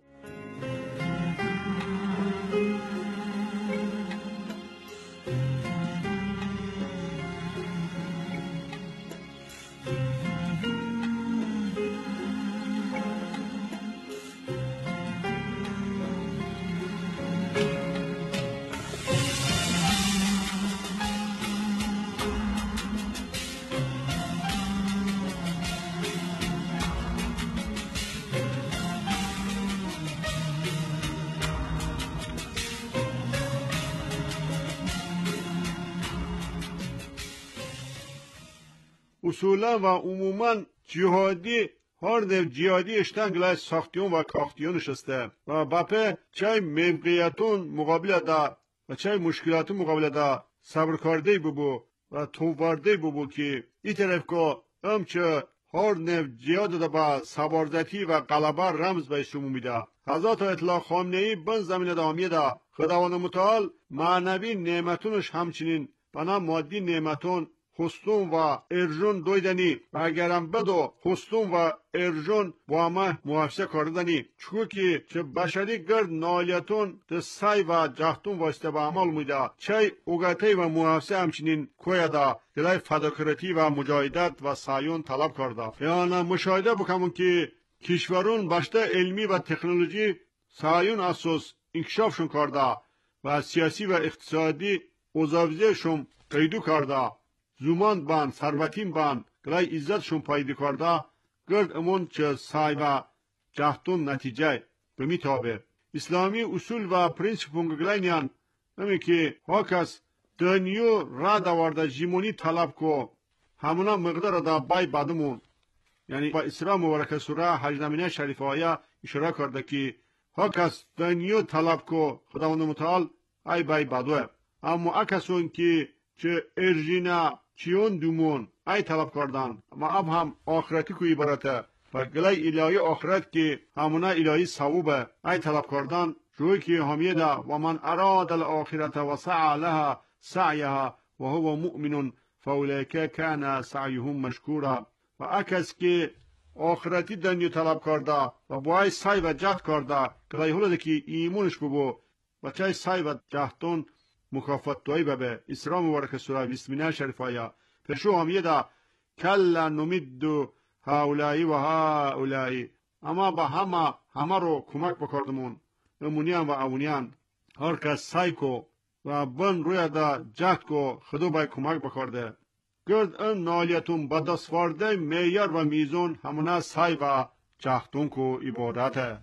اصولا و عموما جهادی هر نوع جهادی اشتن گلای ساختیون و کاختیون نشسته و باپه چای موقعیتون مقابل دا و چای مشکلاتون مقابل دا صبر کرده ببو و توارده ببو که ای طرف که همچه هر نوع جهاد دا با سبارزتی و غلبه رمز به شما میده. حضرت اطلاع خامنه‌ای بن زمین دامیه دا خداوند متعال معنوی نعمتونش همچنین بنا مادی نعمتون خستون و ارجون دویدنی و اگرم بدو خستون و ارجون با ما محافظه کردنی چون که چه بشری گرد نالیتون ده سای و جهتون واسطه به عمل میده چه اوگتی و محافظه همچنین کویا دا دلای فداکارتی و مجاهدت و سایون طلب کرده. یعنی مشاهده بکنم که کشورون باشته علمی و تکنولوژی سایون اساس انکشافشون کرده و سیاسی و اقتصادی اوزاویزشون قیدو کرده. زمان بان ثروتین بان گلای عزتشون پایدی کرده گرد امون چه سای و جهتون نتیجه بمیتابه. اسلامی اصول و پرینسیپون گلای نیان نمی که هاکس دنیو را دوارده جیمونی طلب کو همونا مقدار دا بای بدمون یعنی با اسلام مبارک سوره هجدهمین شریفه آیه اشاره کرده که هاکس دنیو طلب کو خداوند متعال ای بای بدوه اما اکسون که چه ارژینا چیون دومون ای طلب کردن اما اب هم آخرتی کوی برته و گلای الهی آخرت که همونا الهی ثوابه ای طلب کردن روی که همیده و من اراد الاخرت و سعى لها سعیها و هو مؤمن فاولیک کان سعیهم مشکورا و اکس که آخرتی دنیا طلب کرده و باید سعی و جهد کرده گلای هلده که ایمونش ببو و چای سعی و جهدون مکافات دوی ببه. اسلام مبارک سوره بیست و نه شریف آیه پشو همیه دا کلا نمید هاولایی و هاولایی اما با همه همه رو کمک بکردمون امونیان و اونیان هر کس سعی کو و بن روی دا جهد کو خدو باید کمک بکرده گرد ان نالیتون با دستوارده میار و میزون همونا سعی و جهدون کو عبادته.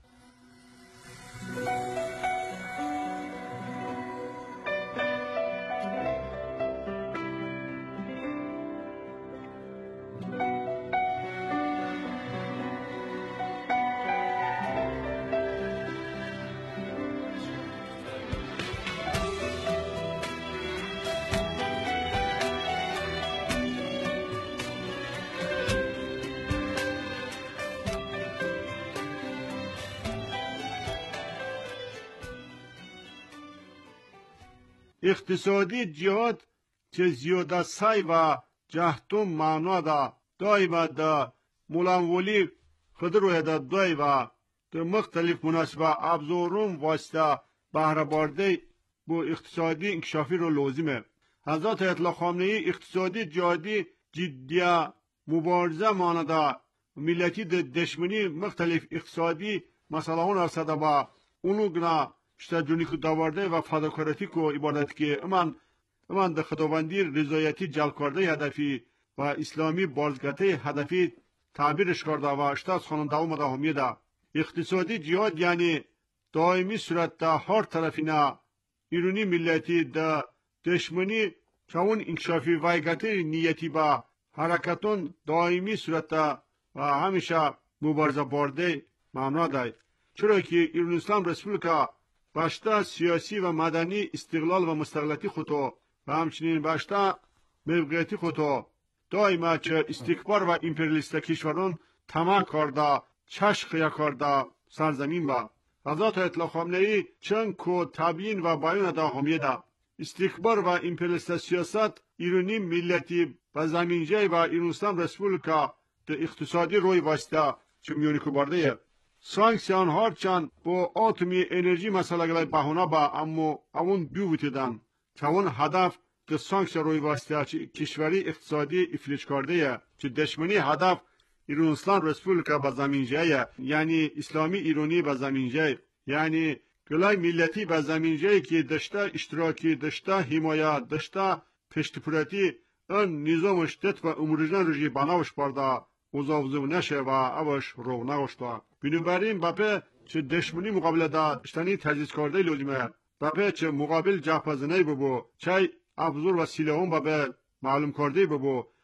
اقتصادی جهاد چه زیاده سعی و جهتون معنا دا دای و دا مولانولی خود روی دا دای و دا مختلف مناسبه ابزارون واسطه بهره برده با اقتصادی انکشافی رو لازمه. حضرت اطلاع خامنه‌ای اقتصادی جهادی جدیه مبارزه مانده ملتی دا دشمنی مختلف اقتصادی مسئله هون ارسده با اونو گنا شتاجونی که داورده و فداکارتی که عبادت که امان امان ده خداوندی رضایتی جل کرده هدفی و اسلامی بازگته هدفی تعبیرش کرده و اشتاز خانم دوام ده همیه ده اقتصادی جهاد یعنی دائمی صورت ده هر طرفینا ایرونی ملتی ده دشمنی چون انکشافی وایگته نیتی با حرکتون دائمی صورت ده و همیشه مبارزه برده معنا ده چرا که ایران اسلام رسپولیکا باشتا سیاسی و مدنی استقلال و مستقلیتی خودو و همچنین باشتا موقعیتی خودو دائما چه استکبار و امپریالیست کشوران طمع کرده چشم خیا کرده سرزمین با حضرت اطلاع خامنه‌ای چند کو تبیین و بیان دا همیده استکبار و امپریالیست سیاست ایرانی ملتی و زمینجای و ایران اسلام رسپولیکا ده اقتصادی روی واسطه چه میونی کو برده سانکسیون هرچند با آتمی انرژی مسئله گلای بهونه با اما اون بیوتیدن که اون هدف ده سانکسیون روی واسطه چه کشوری اقتصادی افلیج کرده چه دشمنی هدف ایران اسلام رسپولیکا با زمینجای یعنی اسلامی ایرانی با زمینجای یعنی گلای ملتی با زمینجای که داشته اشتراکی داشته حمایت داشته پشتپوراتی اون نظامش دت و امروجن رژی بناوش برده اوزاوزو نشه و اوش رو نگوشتا بنابراین باپه چه دشمنی مقابل دا اشتنی تجهیز کرده لازمه باپه چه مقابل جهپزنه ببو چه ابزار و سلاحون باپه معلوم کرده ببو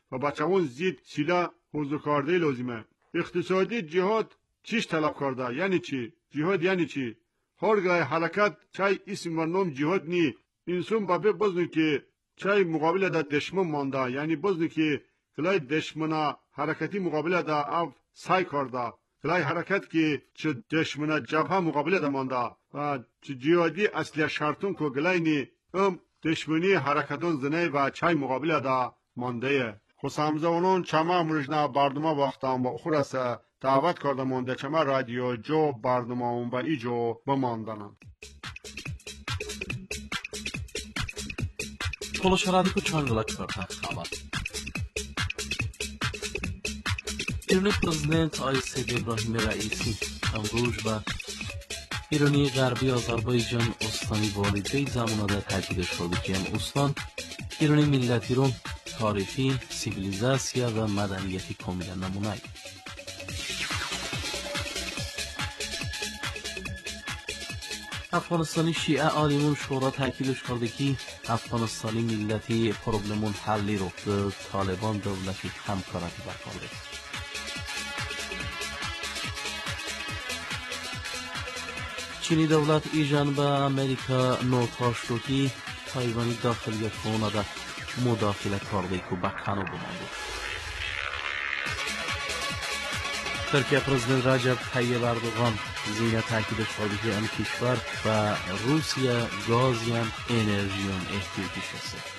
و بچه‌مون زید سیلا حوض کارده لازمه. اقتصادی جهاد چیش طلب کرده؟ یعنی چی؟ جهاد یعنی چی؟ هرگاه حرکت چای اسم و نام جهاد نی. انسان بابه بزنی که چای مقابل دا دشمن مانده، یعنی بزنی که کلای دشمن حرکتی مقابل دا اف سای کرده، کلای حرکت که چه دشمن جبهه مقابل دا مانده و چه جهادی اصلی شرطون که گلای نی ام دشمنی حرکتون زنه و چای مقابل دا مانده. خسامزونون چما مرجنا برنامه وقتام با خورس دعوت کرده مانده چما رادیو جو برنامه اون با ایجو بماندنم. Toloş radyo çangıla körta xabar. ایرانی پرزیدنت آقای سید ابراهیم رئیسی امروز با ایرانی غربی آذربایجان استانی والیده زمانه تاکید شده که این استان ایرانی ملتی رو تاریخی، سیویلیزاسیا و مدنیتی کاملا نمونه. افغانستانی شیعه عالمون شورا تاکیدش کرده که افغانستانی ملتی پروبلمون حلی رو به طالبان دولتی همکارتی برکارده. چینی دولت ایجان به امریکا نوتاش رو که تایوانی داخلیت خونه ده مداخله کرده که بکنو بمانده. ترکیه پرزیدنت رجب طیب اردوغان زینه تاکیدش کرده که این کشور و روسیه گازیان انرژیون احتیاجی شده.